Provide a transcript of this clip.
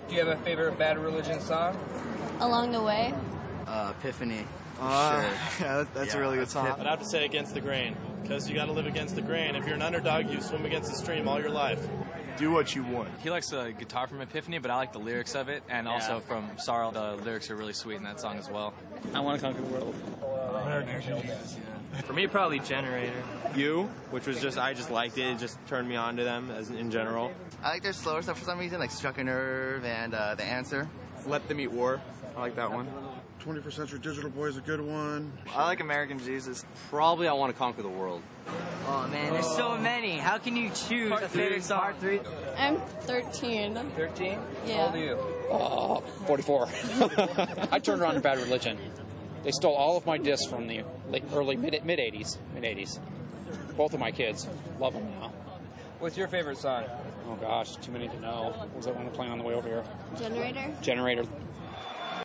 Do you have a favorite Bad Religion song? Along the Way. Epiphany. Yeah, that's a really good song. I'd have to say Against the Grain, because you got to live against the grain. If you're an underdog, you swim against the stream all your life. Do what you want. He likes the guitar from Epiphany, but I like the lyrics of it, and also from Sorrow, the lyrics are really sweet in that song as well. I Want to Conquer the World. For me, probably Generator. You, which was I just liked it. It just turned me on to them as in general. I like their slower stuff for some reason, like Struck a Nerve and The Answer. Let Them Eat War. I like that one. 21st Century Digital Boy is a good one. I like American Jesus. Probably I Want to Conquer the World. Oh man, there's so many. How can you choose a favorite song? Part 3. I'm 13. 13? Yeah. How old are you? 44. I turned around to Bad Religion. They stole all of my discs from the early mid-80s. Both of my kids. Love them now. What's your favorite song? Oh gosh, too many to know. What was that one playing on the way over here? Generator. Generator.